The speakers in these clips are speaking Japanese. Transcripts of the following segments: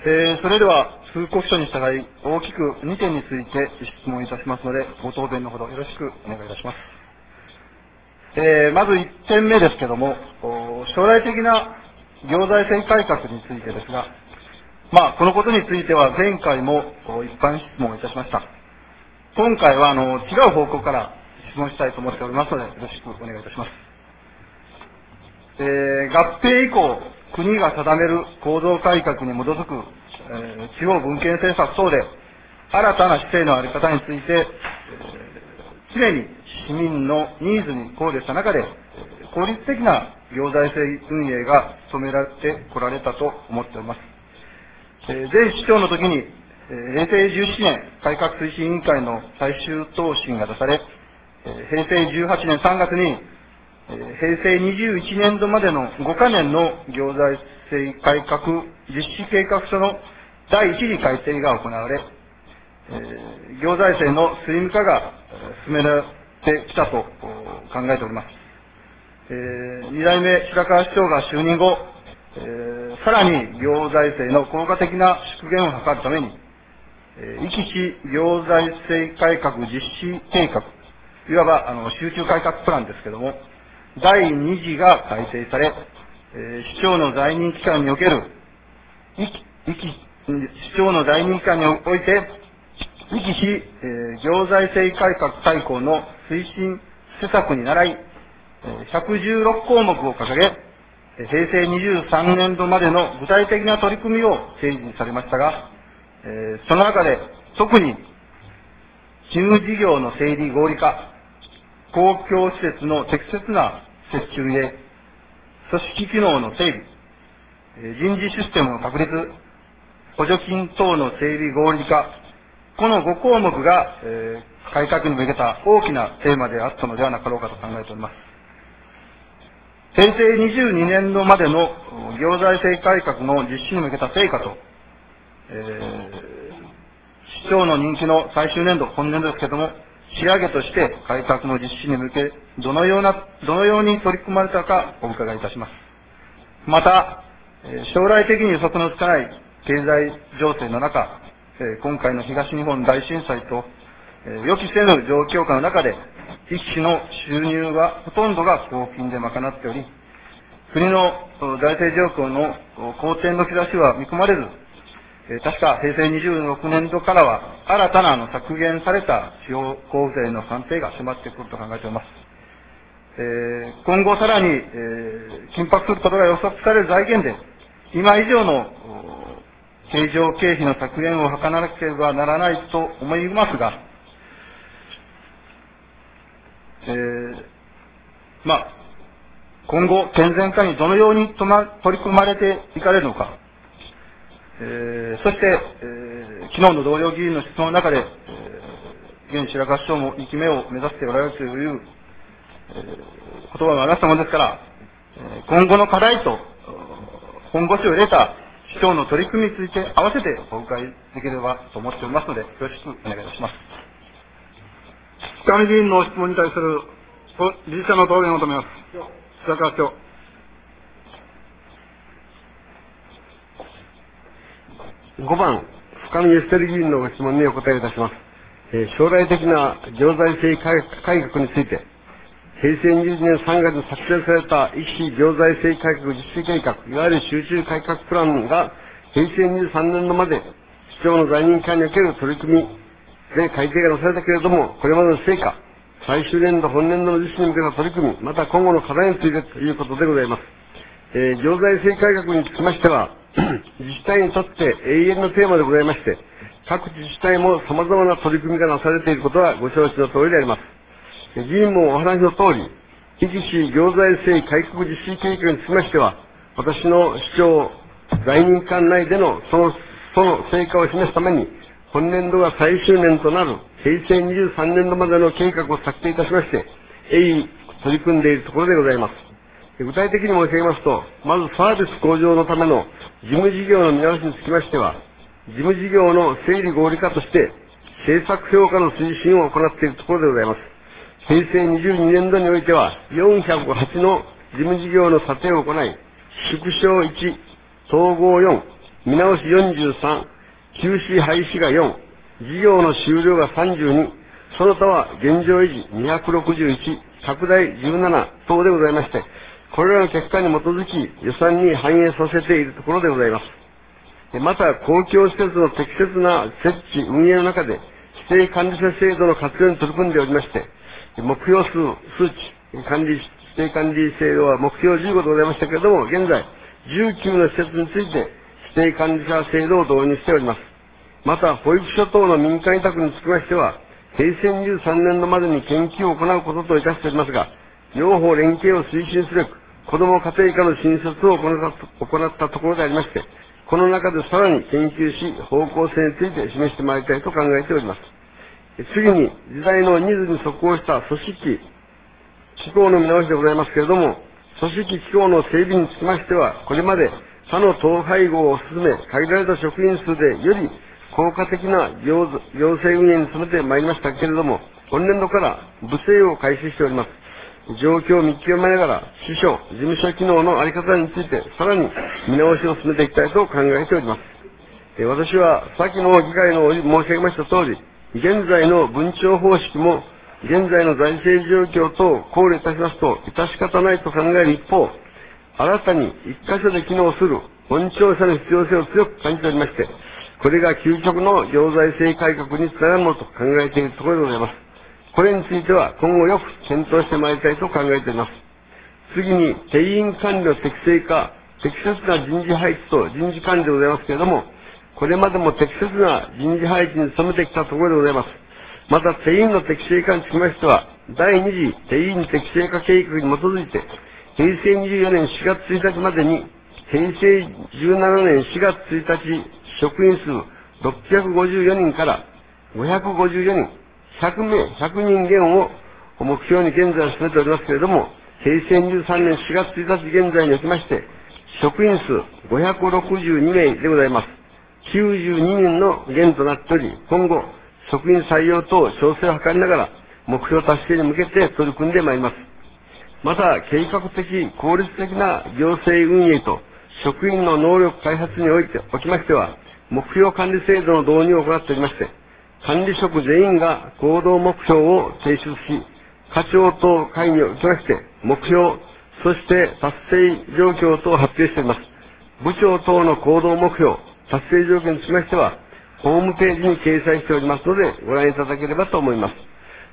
それでは、通告書に従い、大きく2点について質問いたしますので、ご答弁のほどよろしくお願いいたします。まず1点目ですけども、将来的な行財政改革についてですが、このことについては前回も一般質問をいたしました。今回は違う方向から質問したいと思っておりますので、よろしくお願いいたします。合併以降、国が定める構造改革に基づく、地方分権政策等で、新たな市政の在り方について、常に市民のニーズに考慮した中で、効率的な行財政運営が努められてこられたと思っております。前市長の時に、平成17年改革推進委員会の最終答申が出され、平成18年3月に、平成21年度までの5カ年の行財政改革実施計画書の第一次改定が行われ、行財政のスリム化が進められてきたと考えております。2代目白川市長が就任後、さらに行財政の効果的な縮減を図るために、壱岐市行財政改革実施計画、いわば集中改革プランですけれども、第2次が改定され、市長の在任期間における、市長の在任期間において、壱岐市行財政改革大綱の推進施策に倣い、116項目を掲げ、平成23年度までの具体的な取り組みを提示されましたが、その中で特に、事務事業の整理合理化、公共施設の適切な設置運営、組織機能の整備、人事システムの確立、補助金等の整備合理化、この5項目が、改革に向けた大きなテーマであったのではなかろうかと考えております。平成22年度までの行財政改革の実施に向けた成果と、市長の任期の最終年度、本年度ですけれども、仕上げとして改革の実施に向け、どのように取り組まれたかお伺いいたします。また、将来的に予測のつかない経済情勢の中、今回の東日本大震災と、予期せぬ状況下の中で、壱岐市の収入はほとんどが交付金で賄っており、国の財政状況の好転の兆しは見込まれず、確か平成26年度からは新たな削減された地方交付税の算定が迫ってくると考えております。今後さらに、緊迫することが予測される財源で、今以上の経常経費の削減を図らなければならないと思いますが、今後、健全化にどのように取り組まれていかれるのか、そして、昨日の同僚議員の質問の中で、現白川市長も2期目を目指しておられるという、言葉がありましたものですから、今後の課題と本腰を入れた市長の取り組みについて合わせてお伺いできればと思っておりますので、よろしくお願いいたします。 深見議員の質問に対する理事者の答弁を求めます。白川市長。 5番、深見エステル議員のご質問にお答えいたします。将来的な行財政改革について、平成22年3月に策定された壱岐市行財政改革実施計画、いわゆる集中改革プランが平成23年度まで市長の在任期間における取り組みで改定がなされたけれども、これまでの成果、最終年度、本年度の実施に向けた取り組み、また今後の課題についてということでございます。行財政改革につきましては、自治体にとって永遠のテーマでございまして、各自治体も様々な取り組みがなされていることはご承知の通りであります。議員もお話の通り、壱岐市行財政改革実施計画につきましては、私の市長在任間内でのその成果を示すために、本年度が最終年となる平成23年度までの計画を策定いたしまして、鋭意取り組んでいるところでございます。具体的に申し上げますと、まずサービス向上のための事務事業の見直しにつきましては、事務事業の整理合理化として、政策評価の推進を行っているところでございます。平成22年度においては、408の事務事業の査定を行い、縮小1、統合4、 見直し43、休止廃止が4、事業の終了が32、その他は現状維持261、拡大17等でございまして、これらの結果に基づき予算に反映させているところでございます。また、公共施設の適切な設置、運営の中で、指定管理者制度の活用に取り組んでおりまして、目標数値、指定管理制度は目標15でございましたけれども、現在、19の施設について、指定管理者制度を導入しております。また、保育所等の民間委託につきましては、平成23年度までに研究を行うことといたしておりますが、両方連携を推進すべく、子ども家庭科の新設を行ったところでありまして、この中でさらに研究し、方向性について示してまいりたいと考えております。次に、時代のニーズに即応した組織、機構の見直しでございますけれども、組織機構の整備につきましては、これまで他の統廃合を進め、限られた職員数でより効果的な行政運営に進めてまいりましたけれども、今年度から部制を開始しております。状況を見極めながら、支所、事務所機能のあり方について、さらに見直しを進めていきたいと考えております。私は、先の議会の申し上げました通り、現在の分庁方式も、現在の財政状況等を考慮いたしますと、致し方ないと考える一方、新たに一箇所で機能する本庁舎の必要性を強く感じておりまして、これが究極の行財政改革につながるものと考えているところでございます。これについては今後よく検討してまいりたいと考えております。次に、定員管理の適正化、適切な人事配置と人事管理でございますけれども、これまでも適切な人事配置に努めてきたところでございます。また、定員の適正化につきましては、第2次定員適正化計画に基づいて、平成24年4月1日までに、平成17年4月1日職員数654人から554人、100人減を目標に現在は進めておりますけれども、平成23年4月1日現在におきまして、職員数562名でございます。92人の減となっており、今後、職員採用等調整を図りながら、目標達成に向けて取り組んでまいります。また、計画的、効率的な行政運営と職員の能力開発におきましては、目標管理制度の導入を行っておりまして、管理職全員が行動目標を提出し、課長等会議を受けまして、目標、そして達成状況等を発表しております。部長等の行動目標、達成状況につきましては、ホームページに掲載しておりますので、ご覧いただければと思います。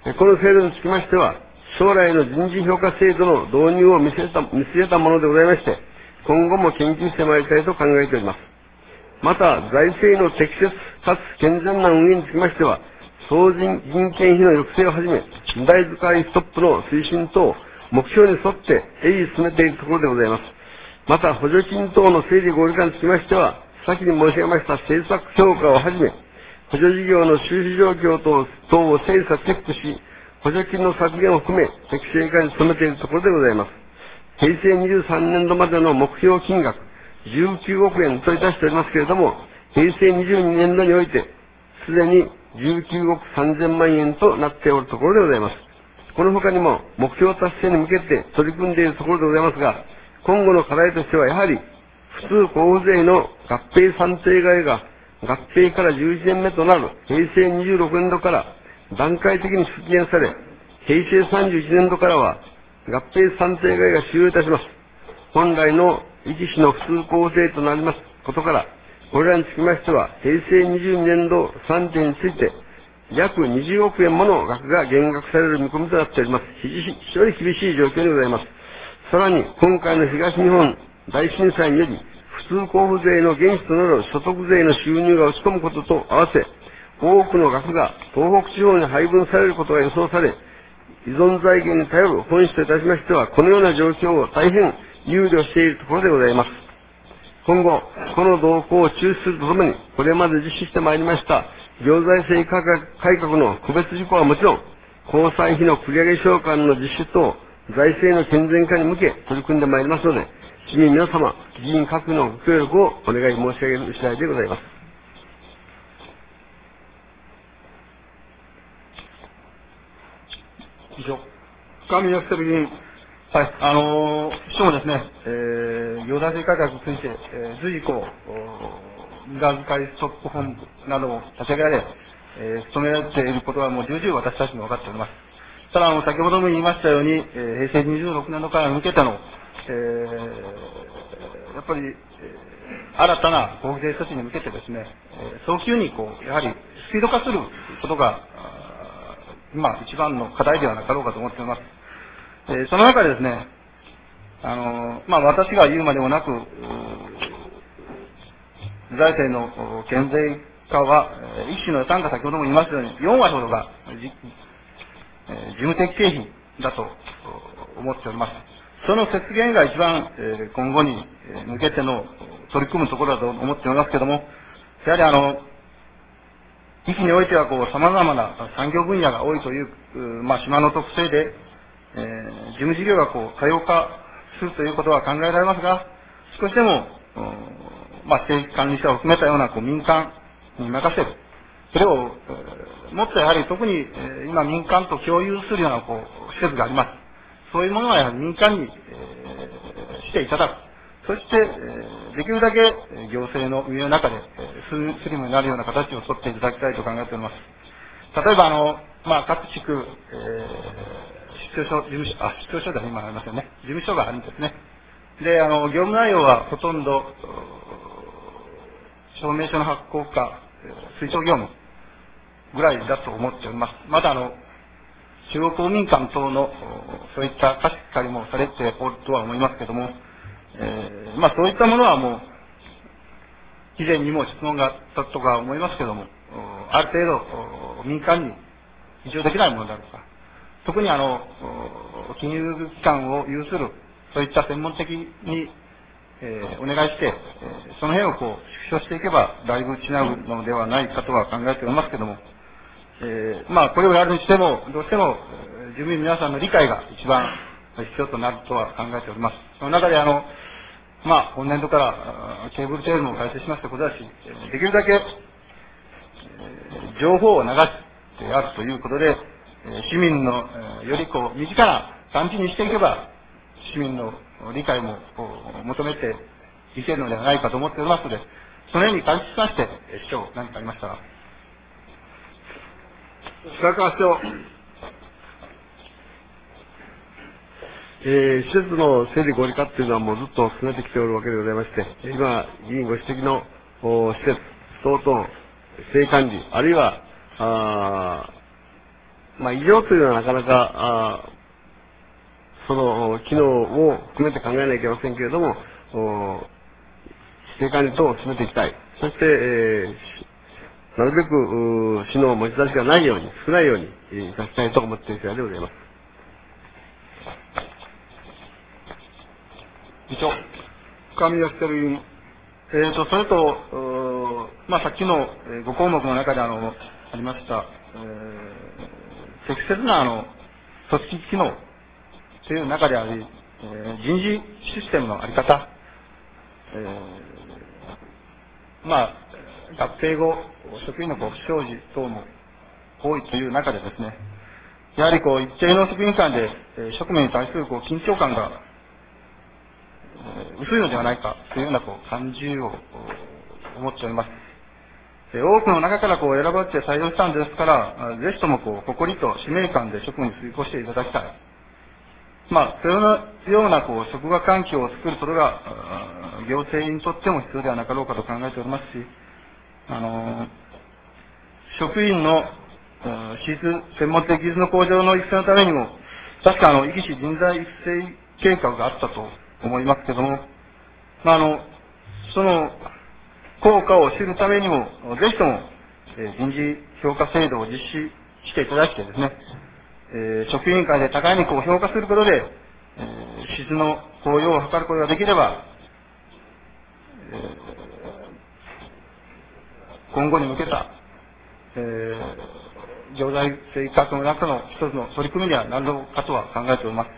この制度につきましては、将来の人事評価制度の導入を見据えたものでございまして、今後も研究してまいりたいと考えております。また、財政の適切かつ健全な運営につきましては、総人件費の抑制をはじめ、無駄遣いストップの推進等、目標に沿って鋭意進めているところでございます。また、補助金等の整理合理化につきましては、先に申し上げました政策評価をはじめ、補助事業の収支状況等を精査チェックし、補助金の削減を含め、適正化に努めているところでございます。平成23年度までの目標金額、19億円といたしておりますけれども、平成22年度において、すでに19億3000万円となっておるところでございます。この他にも、目標達成に向けて取り組んでいるところでございますが、今後の課題としては、やはり、普通交付税の合併算定外が合併から11年目となる平成26年度から段階的に出現され、平成31年度からは合併算定外が終了いたします。本来の維持費の普通交付税となりますことから、これらにつきましては、平成22年度算定について、約20億円もの額が減額される見込みとなっております。非常に厳しい状況にございます。さらに、今回の東日本大震災により、普通交付税の原資となる所得税の収入が落ち込むことと合わせ、多くの額が東北地方に配分されることが予想され、依存財源に頼る本市といたしましては、このような状況を大変憂慮しているところでございます。今後、この動向を注視するとともに、これまで実施してまいりました、行財政改革の個別事項はもちろん、公債費の繰り上げ償還の実施等、財政の健全化に向け取り組んでまいりますので、市民皆様、議員各のご協力をお願い申し上げる次第でございます。 以上。 深見康輝議員。 はい、秘書もですね、行財政改革について、随以降、 無駄遣いストップ本部などを立ち上げられ、努められていることはもう重々私たちも分かっております。ただ、先ほども言いましたように、平成26年度から向けての、やっぱり、新たな法税措置に向けてですね、早急にやはりスピード化することが、今一番の課題ではなかろうかと思っております。その中でですね、私が言うまでもなく、財政の減税化は、一種の予算が先ほども言いましたように、4割ほどが事務的経費だと思っております。その節減が一番、今後に向けての取り組むところだと思っておりますけれども、やはり域においては様々な産業分野が多いという、島の特性で、事務事業が多様化するということは考えられますが、少しでも、政府管理者を含めたような民間に任せる。それを、もっとやはり特に、今民間と共有するような施設があります。そういうものはやはり民間に、していただく。そして、できるだけ行政の運営の中で、スリムになるような形を取っていただきたいと考えております。例えば各地区、出張所では今ありますよね。事務所があるんですね。で、業務内容はほとんど、証明書の発行か、推奨業務ぐらいだと思っております。まだ中央公民館等の、そういった貸し借りもされておるとは思いますけれども、そういったものはもう、以前にも質問があったとか思いますけれども、ある程度、民間に移譲できないものであるとか、特に金融機関を有する、そういった専門的に、お願いして、その辺を縮小していけば、だいぶ違うのではないかとは考えておりますけれども、これをやるにしても、どうしても、住民皆さんの理解が一番必要となるとは考えております。その中で今年度からケーブルテレビも改正しましたことだし、できるだけ、情報を流してあるということで、市民のより身近な感じにしていけば、市民の理解も求めていけるのではないかと思っておりますので、そのように関しまして、市長、何かありましたら。 白川市長。 施設の整理合理化っていうのはもうずっと進めてきておるわけでございまして、今、議員ご指摘の施設等々、性管理、あるいは、異常というのはなかなか、その機能を含めて考えなきゃいけませんけれども、性管理等を進めていきたい。そして、なるべく市の持ち出しがないように、少ないようにさせたいと思っている次第でございます。 議長。 神谷してる委員。 それと、さっきの5項目の中でありました、適切な組織機能という中であり、人事システムのあり方、合併後、職員の不祥事等も多いという中でですね、やはり一定の職員間で、職務に対する緊張感が、薄いのではないかというような感じを思っております。多くの中から選ばれて採用したんですから、ぜひとも誇りと使命感で職務に遂行していただきたい。そのような職場環境を作ることが、行政にとっても必要ではなかろうかと考えておりますし、職員の専門的技術の向上の育成のためにも、確か壱岐市人材育成計画があったと思いますけれども、その効果を知るためにも、ぜひとも、人事評価制度を実施していただきてですね、職員会で高いに評価することで、質の向上を図ることができれば、今後に向けた、行財政改革の中の一つの取り組みにはなるのかとは考えております。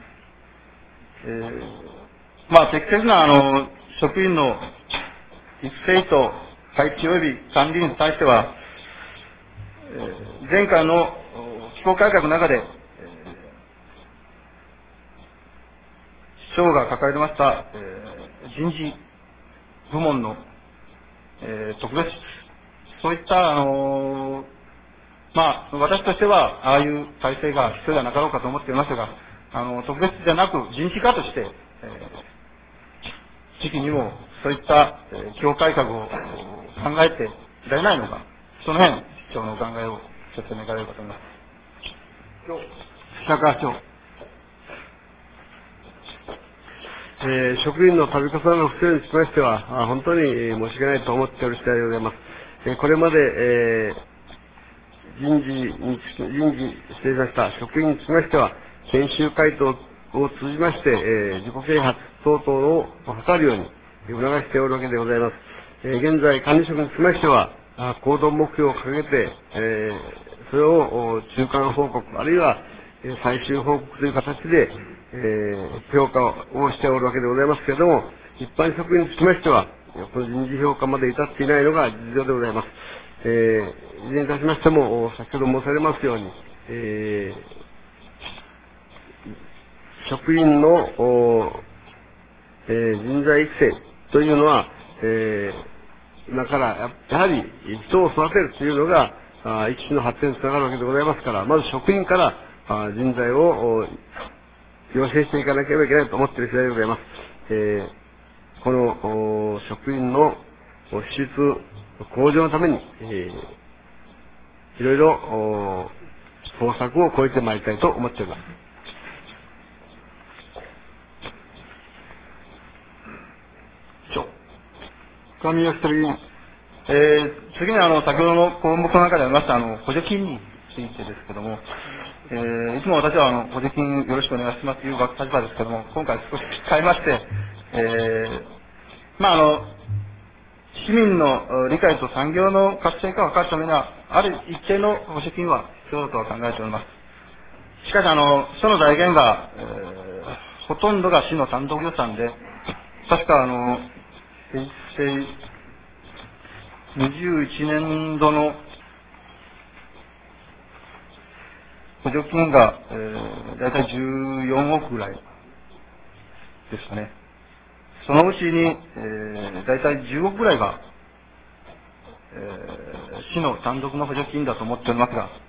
適切な職員の育成と配置及び管理に対しては、前回の機構改革の中で、市長が抱えてました、人事部門の特別、そういった、私としては、ああいう体制が必要ではなかろうかと思っていますが、特別じゃなく人事課として、時期にもそういった、基本改革を考えていられないのか、その辺、市長のお考えを説明いただければと思います。 白川市長。 職員の度重なる不正につきましては、本当に申し訳ないと思っておる次第でございます。これまで、人事失礼しました、職員につきましては、研修会等を通じまして、自己啓発等々を図るように促しておるわけでございます。現在、管理職につきましては、行動目標を掲げて、それを中間報告、あるいは最終報告という形で、評価をしておるわけでございますけれども、一般職員につきましては、この人事評価まで至っていないのが実情でございます。いずれにいたしましても、先ほど申されますように、職員の、人材育成というのは、今からやはり人を育てるというのが、一種の発展につながるわけでございますから、まず職員から人材を養成していかなければいけないと思っている次第でございます。この職員の質向上のために、いろいろ方策を講じてまいりたいと思っております。 神谷議員。 次に先ほどの項目の中でありました補助金についてですけども、いつも私は補助金よろしくお願いしますという立場ですけども、今回少し変えまして、市民の理解と産業の活性化を図るためには、ある一定の補助金は必要だとは考えております。しかし、その財源が、ほとんどが市の単独予算で、確か平成21年度の補助金が、だいたい14億ぐらいですかね。そのうちに、だいたい10億ぐらいが、市の単独の補助金だと思っておりますが、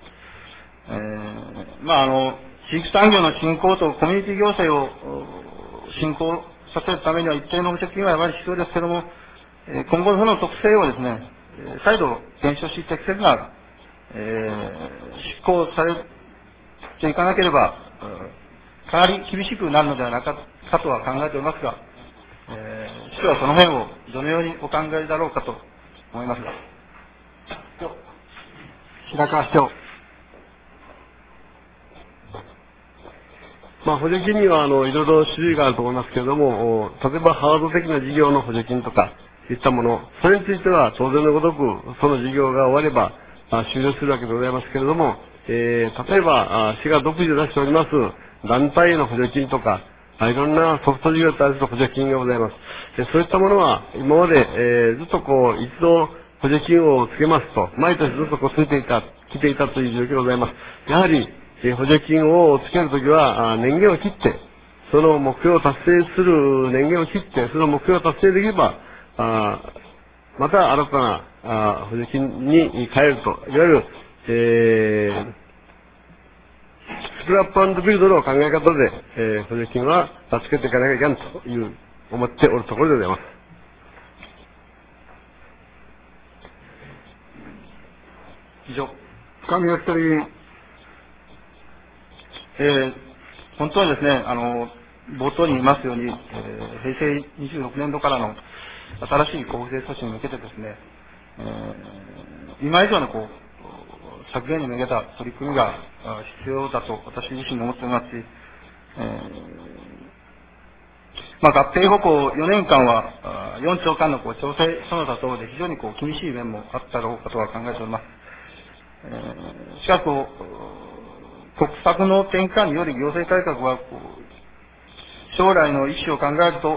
地域産業の振興とコミュニティ行政を振興させるためには一定の補助金はやはり必要ですけれども、今後その特性をですね、再度検証し適切な、執行されていかなければ、かなり厳しくなるのではないかとは考えておりますが、市長はその辺をどのようにお考えだろうかと思いますが。 白川市長。 補助金にはいろいろ種類があると思いますけれども、例えばハード的な事業の補助金とかいったもの、それについては当然のごとくその事業が終われば終了するわけでございますけれども、例えば市が独自で出しております団体への補助金とか、いろんなソフト事業に対する補助金がございます。そういったものは今まで、ずっと一度補助金をつけますと、毎年ずっとついてきていたという状況でございます。やはり補助金をつけるときは年限を切って、その目標を達成する年限を切って、その目標を達成できれば、また新たな補助金に変えると、いわゆる、スクラップ&ビルドの考え方で、補助金はつけていかなきゃいけないという思っておるところでございます。 以上。 神谷議員。 本当にですね、冒頭に言いますように、平成26年度からの新しい公正措置に向けてですね、今以上の削減に向けた取り組みが必要だと私自身も思っておりますし、合併後4年間は4長間の調整その他等で非常に厳しい面もあったろうかとは考えております。しかし国策の転換により行政改革は将来の意思を考えると、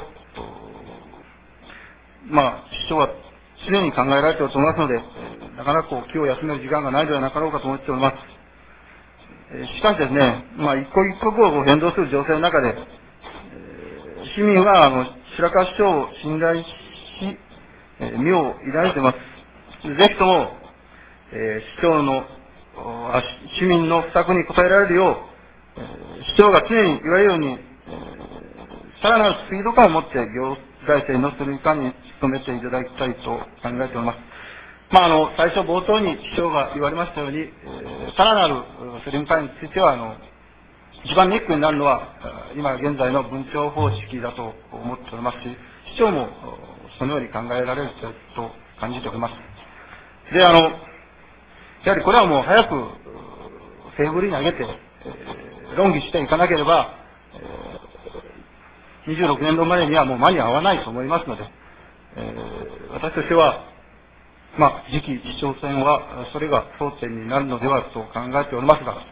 市長は常に考えられていると思いますので、なかなか気を休める時間がないのではなかろうかと思っております。しかしですね、一刻一刻を変動する情勢の中で、市民は白川市長を信頼し、 身を委ねています。ぜひとも、市長の、市民の負託に応えられるよう、市長が常に言われるように、さらなるスピード感を持って行財政のスリム化に努めていただきたいと考えております。最初冒頭に市長が言われましたように、さらなるスリム化については、一番ネックになるのは、今現在の分庁方式だと思っておりますし、市長もそのように考えられると感じております。で、やはりこれはもう早くテーブルに上げて、論議していかなければ、26年度までにはもう間に合わないと思いますので、私としては、次期市長選はそれが争点になるのではと考えておりますが、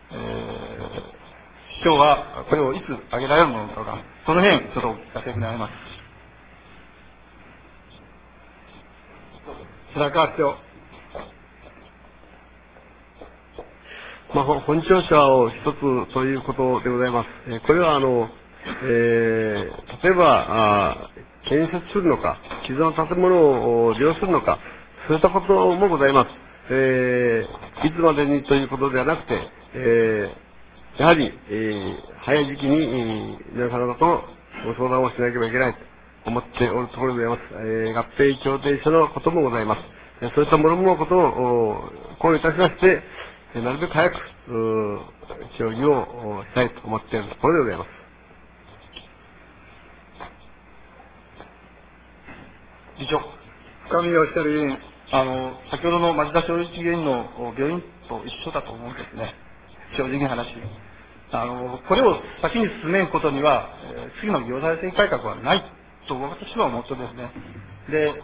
市長はこれをいつ挙げられるのか、その辺、ちょっとお聞かせ願います。 白川市長。 本庁舎を一つということでございます。これは例えば建設するのか、既存の建物を利用するのか、そういったこともございます。いつまでにということではなくて、やはり、早い時期に皆様とご相談をしなければいけないと思っておるところでございます。合併協定書のこともございます。そういったもののことを考慮いたしまして、なるべく早く協議をしたいと思っているところでございます。 議長。 深見義輝議員。 先ほどの町田正一議員の病院と一緒だと思うんですね。正直に話。これを先に進めることには、次の行財政改革はないと私は思ってですね。で、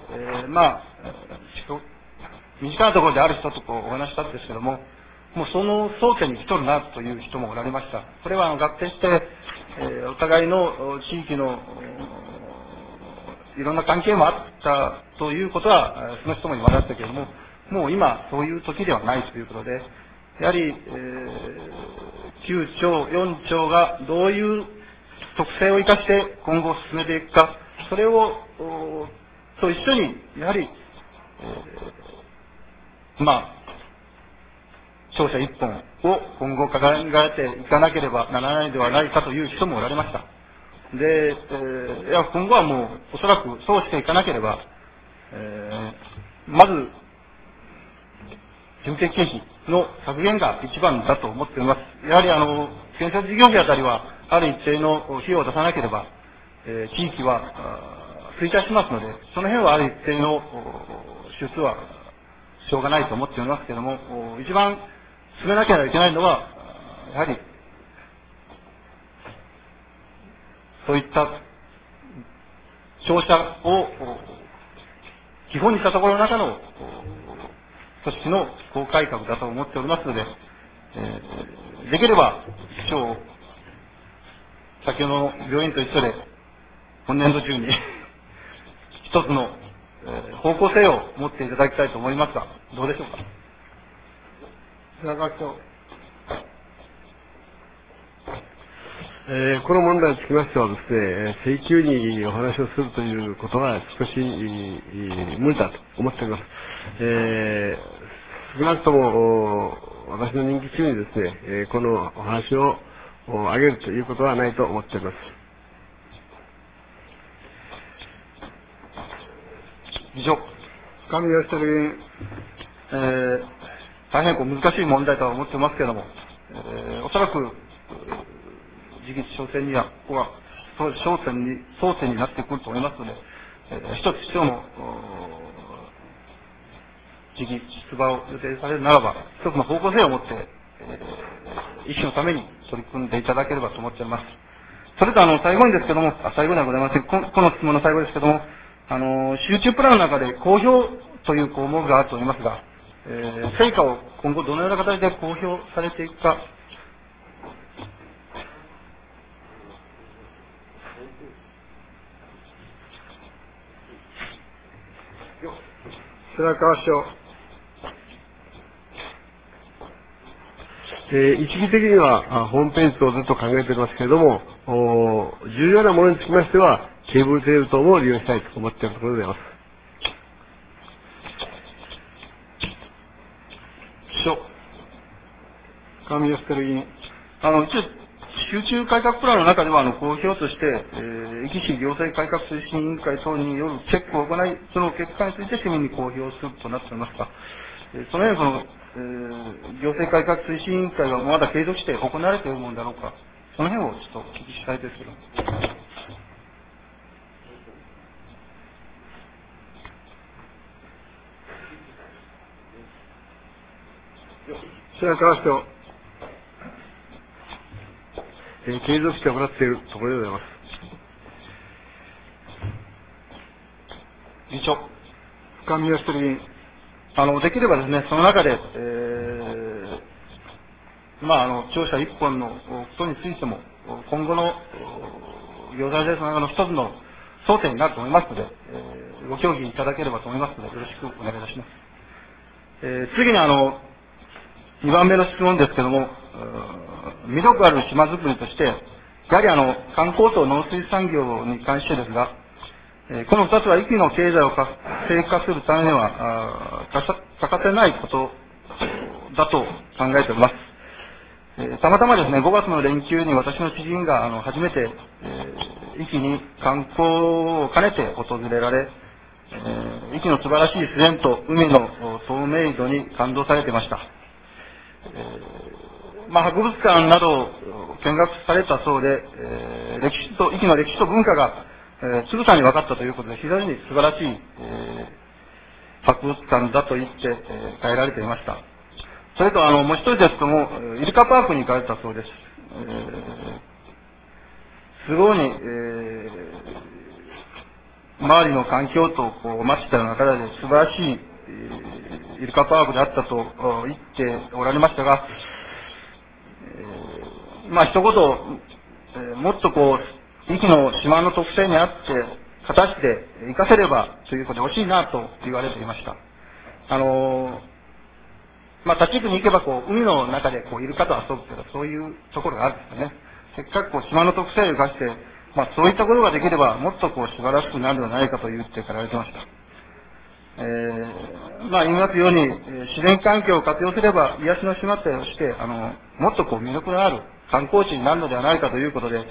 身近なところである人とお話したんですけども、もうその争点に来とるなという人もおられました。これは合併して、お互いの地域のいろんな関係もあったということは、その人も言われましたけれども、もう今、そういう時ではないということで、やはり、9兆、4兆がどういう特性を生かして今後進めていくか、それを、と一緒に、やはり、庁舎一本を今後考えていかなければならないのではないかという人もおられました。で、今後はもう、おそらくそうしていかなければ、まず、事務的経費の削減が一番だと思っております。やはり建設事業費あたりは、ある一定の費用を出さなければ、地域は衰退しますので、その辺はある一定の支出はしょうがないと思っておりますけれども、一番進めなければいけないのは、やはり、そういった庁舎を基本にしたところの中の組織の機構改革だと思っておりますので、できれば市長、先ほどの病院と一緒で、今年度中に一つの方向性を持っていただきたいと思いますが、どうでしょうか。 白川市長。 この問題につきましてはですね、請求にお話をするということは少し無理だと思っております。少なくとも私の任期中にですね、このお話を挙げるということはないと思っております。 以上。 深見義輝議員。 大変難しい問題とは思っていますけれども、おそらく次期市長選には、ここは争点になってくると思いますので、一つ市長の次期出馬を予定されるならば、一つの方向性を持って、維新のために取り組んでいただければと思っております。それと最後にですけども、最後ではございません。この質問の最後ですけども、集中プランの中で公表という項目があると思いますが、成果を今後どのような形で公表されていくか。 白川市長。 意識的にはホームページ等でと考えておりますけれども、重要なものにつきましては、ケーブルテレビ等も利用したいと思っているところでございます。 深見エステル議員。 一応、集中改革プランの中では、公表として、壱岐市行政改革推進委員会等によるチェックを行い、その結果について市民に公表するとなっておりますが、そのように行政改革推進委員会がまだ継続して行われているものだろうか、その辺をちょっとお聞きしたいですけど。 白川市長。 継続して行っているところでございます。 議長。 深見エステル議員。 できればですね、その中で、庁舎一本のことについても、今後の行財政策の中の一つの争点になると思いますので、ご協議いただければと思いますので、よろしくお願いいたします。次に2番目の質問ですけども、魅力ある島づくりとして、やはり観光と農水産業に関してですが、この2つは壱岐の経済を活性化するためには欠かせないことだと考えております。たまたまですね、5月の連休に私の知人が初めて壱岐に観光を兼ねて訪れられ、壱岐の素晴らしい自然と海の透明度に感動されていました。博物館などを見学されたそうで、壱岐の歴史と文化がつぶさに分かったということで、非常に素晴らしい、博物館だと言って、帰られていました。それともう一人ですけども、イルカパークに行かれたそうです。すごいに、周りの環境とマッチした中で素晴らしい、イルカパークであったと言っておられましたが、一言、もっと壱岐の島の特性にあって、果たして活かせればということで惜しいなと言われていました。立ち行くに行けば海の中でイルカと遊ぶというか、そういうところがあるんですよね。せっかく島の特性を生かして、そういったことができれば、もっと素晴らしくなるのではないかと言ってかられてました。言いますように、自然環境を活用すれば、癒しの島として、もっと魅力のある観光地になるのではないかということで、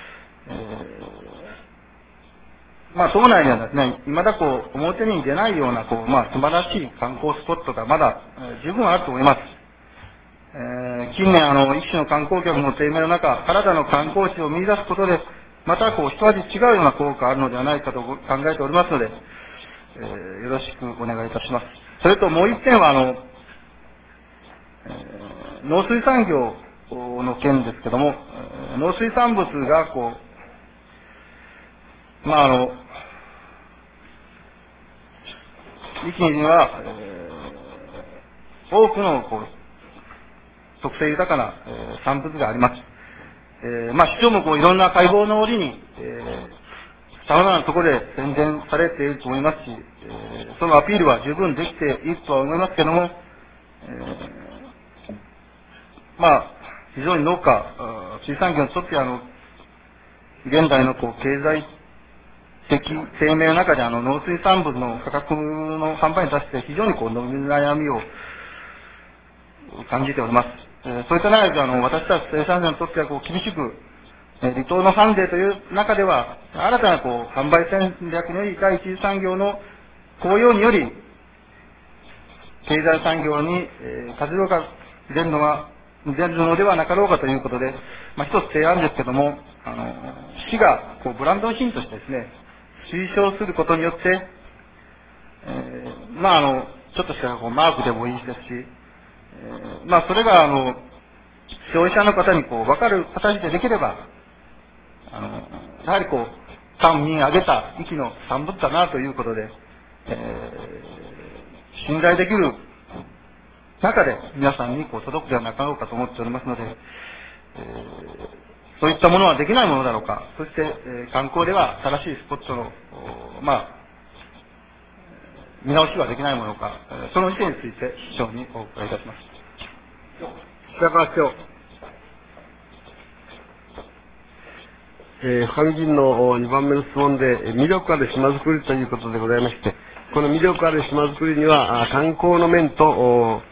島内にはですね、未だ表に出ないような、素晴らしい観光スポットがまだ、十分あると思います。近年、一種の観光客の低迷の中、新たな観光地を見出すことで、また、一味違うような効果があるのではないかと考えておりますので、よろしくお願いいたします。それともう一点は、農水産業の件ですけども、農水産物が壱岐には、多くの特性豊かな、産物があります。市長もいろんな会合の折に、さまざまなところで宣伝されていると思いますし、そのアピールは十分できているとは思いますけども、非常に農家、水産業にとって現代の経済的生命の中で農水産物の価格の販売に対して非常に伸び悩みを感じております。そういった中で私たち生産者にとっては厳しく、離島のハンデという中では、新たな販売戦略により第一次産業の効用により、経済産業に活用が出るのではなかろうかということで、一つ提案ですけども、市がブランド品としてですね、推奨することによって、ちょっとしたマークでもいいですし、それが消費者の方に分かる形でできれば、やはり官民挙げた域の産物だなということで、信頼できる中で皆さんに届くではなかろうかと思っておりますので、そういったものはできないものだろうか、そして、観光では新しいスポットの、見直しはできないものか、その意見について市長にお伺いいたします。 白川市長。 深見議員の2番目の質問で、魅力ある島づくりということでございまして、この魅力ある島づくりには、観光の面と、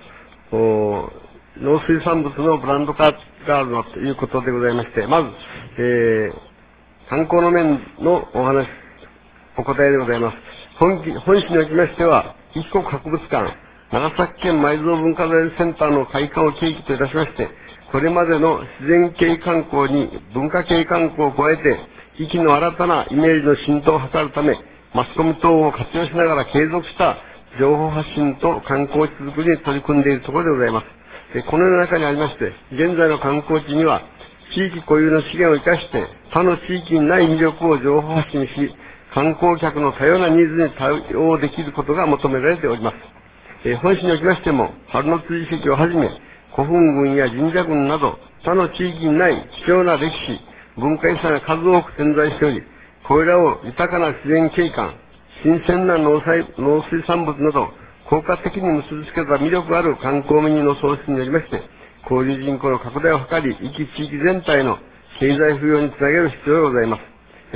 農水産物のブランド化があるのということでございまして、まず、観光の面のお答えでございます。本市におきましては、一国博物館、長崎県埋蔵文化財センターの開館を契機といたしまして、これまでの自然系観光に文化系観光を加えて、壱岐の新たなイメージの浸透を図るため、マスコミ等を活用しながら継続した情報発信と観光地づくりに取り組んでいるところでございます。この世の中にありまして、現在の観光地には、地域固有の資源を生かして、他の地域にない魅力を情報発信し、観光客の多様なニーズに対応できることが求められております。本市におきましても、春の辻遺跡をはじめ、古墳群や神社群など、他の地域にない貴重な歴史、文化遺産が数多く点在しており、これらを豊かな自然景観、新鮮な農水産物など、効果的に結びつけた魅力ある観光メニューの創出によりまして、交流人口の拡大を図り、壱岐地域全体の経済浮揚につなげる必要がございます。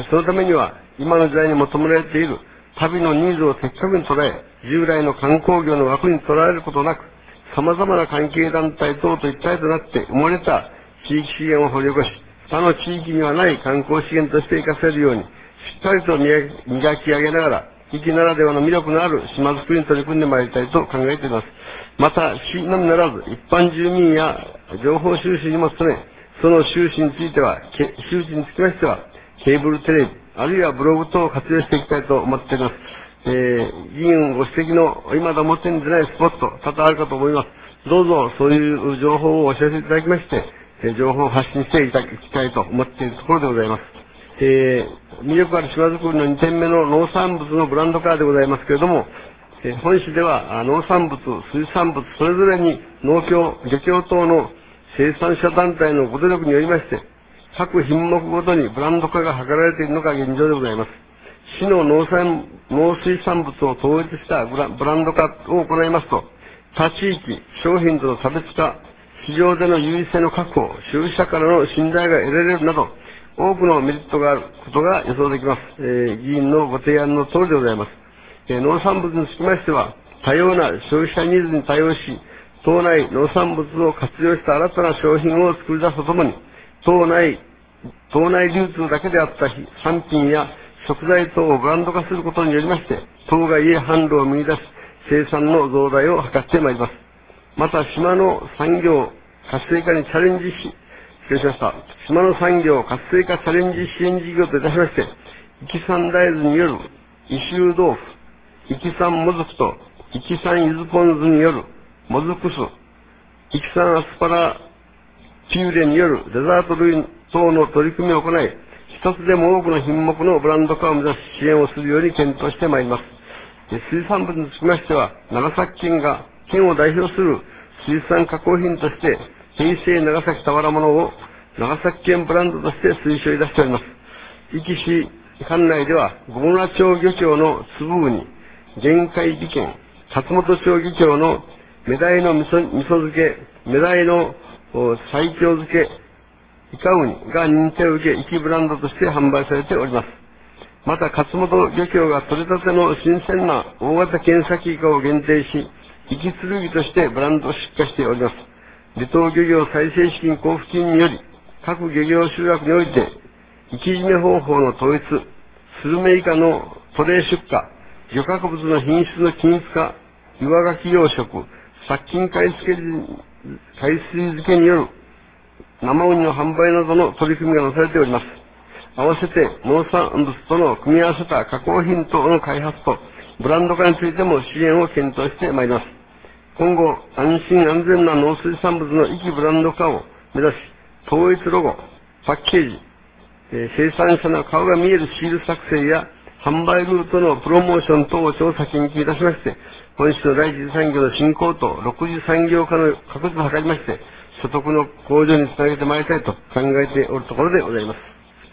そのためには、今の時代に求められている旅のニーズを的確に捉え、従来の観光業の枠に捉えることなく、様々な関係団体等と一体となって埋もれた地域資源を掘り起こし、他の地域にはない観光資源として活かせるように、しっかりと磨き上げながら、壱岐ならではの魅力のある島づくりに取り組んでまいりたいと考えています。また、市のみならず、一般住民や情報収集にも努め、その収支につきましては、ケーブルテレビ、あるいはブログ等を活用していきたいと思っています。議員ご指摘の今で表に出ないスポット、多々あるかと思います。どうぞそういう情報をお知らせいただきまして、情報を発信していただきたいと思っているところでございます。魅力ある島づくりの2点目の農産物のブランド化でございますけれども、本市では農産物、水産物、それぞれに農協、漁協等の生産者団体のご努力によりまして、各品目ごとにブランド化が図られているのが現状でございます。市の農水産物を統一したブランド化を行いますと、他地域、商品との差別化、市場での優位性の確保、消費者からの信頼が得られるなど、多くのメリットがあることが予想できます。議員のご提案の通りでございます。農産物につきましては、多様な消費者ニーズに対応し、島内農産物を活用した新たな商品を作り出すとともに、島内流通だけであった産品や食材等をブランド化することによりまして、島外へ販路を見出し、生産の増大を図ってまいります。また、島の産業活性化にチャレンジ島の産業活性化チャレンジ支援事業といたしまして、壱岐産大豆による伊州豆腐、壱岐産もずくと壱岐産柚子ポン酢によるもずく酢、壱岐産アスパラピューレによるデザート類等の取り組みを行い、一つでも多くの品目のブランド化を目指し支援をするように検討してまいります。水産物につきましては、長崎県が県を代表する水産加工品として、平成長崎俵物を長崎県ブランドとして推奨いたしております。壱岐市管内では、郷村町漁協の粒ウニ、玄海美県、勝本町漁協のメダイの味噌漬け、メダイの西京漬け、イカウニが認定を受け、壱岐ブランドとして販売されております。また、勝本漁協が取れたての新鮮な大型剣先イカを限定し、壱岐剣としてブランドを出荷しております。離島漁業再生資金交付金により、各漁業集落において、生き締め方法の統一、スルメイカのトレー出荷、漁獲物の品質の均一化、岩ガキ養殖、殺菌海水漬けによる生ウニの販売などの取り組みがなされております。合わせて農産物との組み合わせた加工品等の開発とブランド化についても支援を検討してまいります。今後、安心安全な農水産物の壱岐ブランド化を目指し、統一ロゴ、パッケージ、生産者の顔が見えるシール作成や販売ルートのプロモーション等を調査研究いたしまして、本市の第一次産業の振興と6次産業化の確立を図りまして、所得の向上につなげてまいりたいと考えておるところでございます。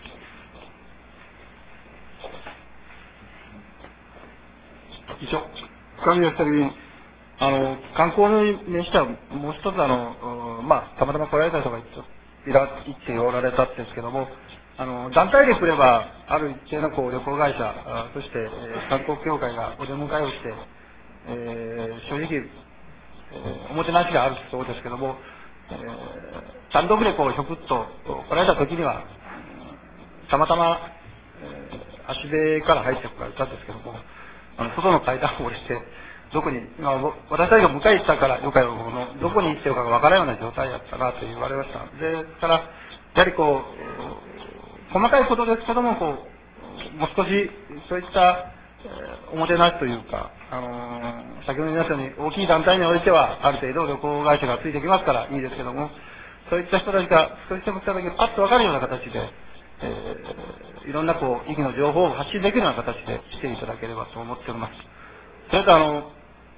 以上、深見義議員。 観光に面しては、もう一つたまたま来られた人が言っておられたんですけども、団体で来れば、ある一定の旅行会社、そして観光協会がお出迎えをして、正直、思もてなしがあるそうですけども、単独でこうひょくっと来られた時には、たまたま、足部から入ってこられたんですけども、外の階段を降りて、どこに、私たちが迎え行ったからよかよの、どこに行ってるかがわからないような状態だったなと言われました。で、から、やはりこう、細かいことですけども、こう、もう少し、そういった、おもてなしというか、先ほど言いましたように、大きい団体においては、ある程度旅行会社がついてきますからいいですけども、そういった人たちが少しでも来た時にパッとわかるような形で、いろんなこう、意義の情報を発信できるような形でしていただければと思っております。それと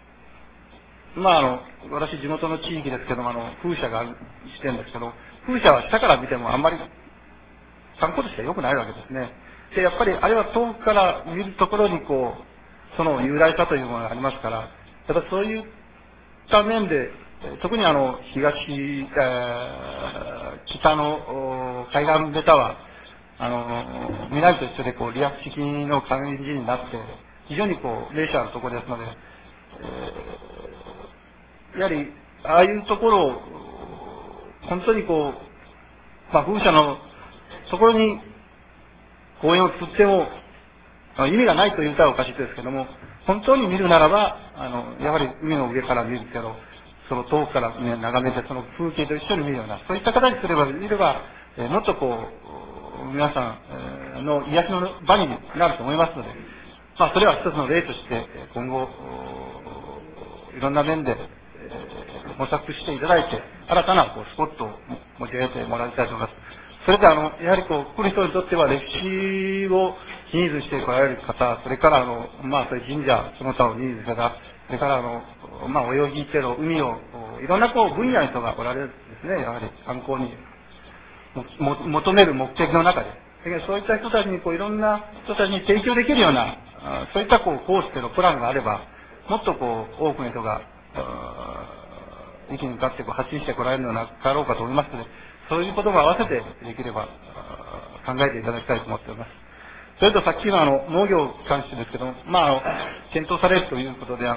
私地元の地域ですけども、風車がある視点ですけど、風車は下から見てもあんまり観光としては良くないわけですね。で、やっぱりあれは遠くから見るところにこう、その雄大さというものがありますから、やっぱりそういった面で、特に北の海岸ベタは、南と一緒でこう、リアス式の感じになって、非常にこう、名所あるところですので、やはり、ああいうところを、本当にこう、風車のところに公園を作っても、意味がないと言ったらおかしいですけども、本当に見るならば、やはり海の上から見るけど、その遠くから、ね、眺めて、その風景と一緒に見るような、そういった形にすれば、もっとこう、皆さんの癒しの場になると思いますので、それは一つの例として、今後、いろんな面で、模索していただいて、新たなこうスポットを持ち上げてもらいたいと思います。それでやはりこう、来る人にとっては歴史をニーズして来られる方、それからそういう神社、その他をニーズしてた、それから泳ぎ手の海を、いろんなこう、分野の人がおられるんですね、やはり観光に。求める目的の中で。そういった人たちにこう、いろんな人たちに提供できるような、そういったこう、コースでのプランがあれば、もっとこう、多くの人が、息に向かってこう発信してこられるのではなかろうかと思いますので、そういうことも合わせてできれば考えていただきたいと思っております。それとさっきの農業に関してですけども、検討されるということで、これ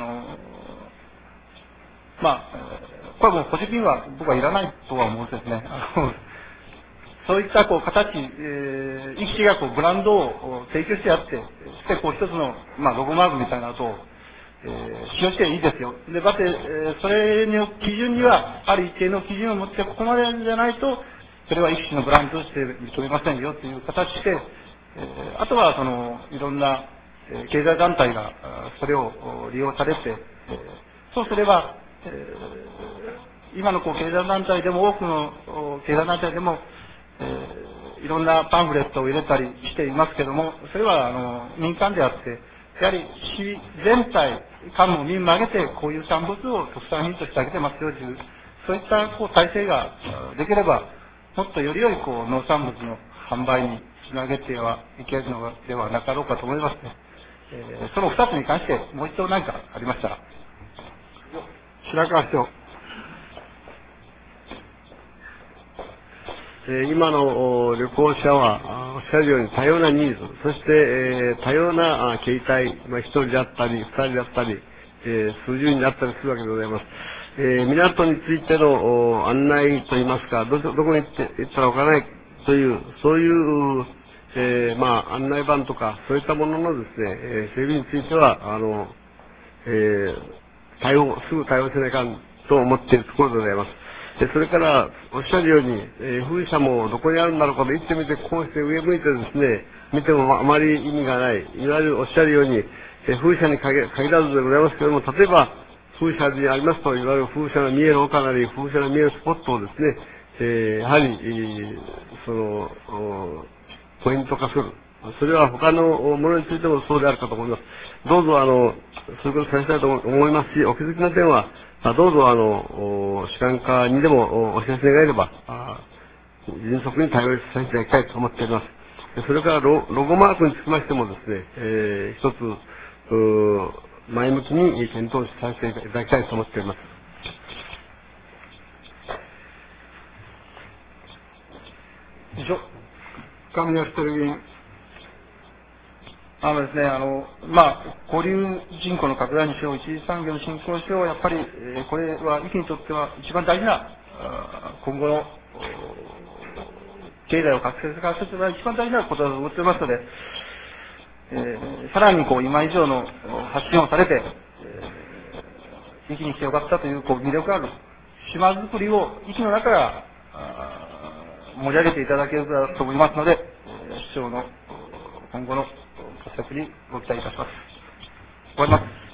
はもう補助金は僕はいらないとは思うんですね。そういったこう形、意識がこうブランドを提供してやって、そしてこう一つの、ロゴマークみたいなことを、使用していいですよ。で、それの基準には、ある一定の基準を持って、ここまでじゃないと、それは一種のブランドとして認めませんよという形で、あとは、いろんな、経済団体が、それを利用されて、そうすれば、今のこう経済団体でも、多くの経済団体でも、いろんなパンフレットを入れたりしていますけども、それは、民間であって、やはり市全体、官も民も挙げて、こういう産物を特産品としてあげてますよという、そういったこう体制ができれば、もっとより良いこう農産物の販売につなげてはいけるのではなかろうかと思いますね。その二つに関して、もう一度何かありましたら。 白川市長。 今の旅行者は、おっしゃるように多様なニーズ、そして、多様な形態、一人であったり、二人であったり、数十人であったりするわけでございます。港についての案内といいますか、どこに行ったらわからないという、そういう、案内板とか、そういったもののですね、整備については、すぐ対応せないかんと思っているところでございます。それから、おっしゃるように、風車もどこにあるんだろうかと行ってみて、こうして上向いてですね、見てもあまり意味がない。いわゆるおっしゃるように、風車に限らずでございますけれども、例えば、風車にありますと、いわゆる風車が見える丘なり、風車が見えるスポットをですね、やはり、ポイント化する。それは他のものについてもそうであるかと思います。どうぞ、そういうことをさせたいと思いますし、お気づきの点は、どうぞ、士官課にでもお知らせ願えれば、迅速に対応させていただきたいと思っております。それからロゴマークにつきましてもですね、一つ、前向きに検討させていただきたいと思っております。 以上。神谷してる議員。 ですね、交流人口の拡大にしよう、一次産業の振興にしよう、やっぱり、これは、壱岐にとっては一番大事な、今後の、経済を活性化するというのは一番大事なことだと思っておりますので、さらに今以上の発信をされて、壱岐に来てよかったという、魅力ある島づくりを壱岐の中から盛り上げていただけると思いますので、市長の今後の活躍にご期待いたします。終わります。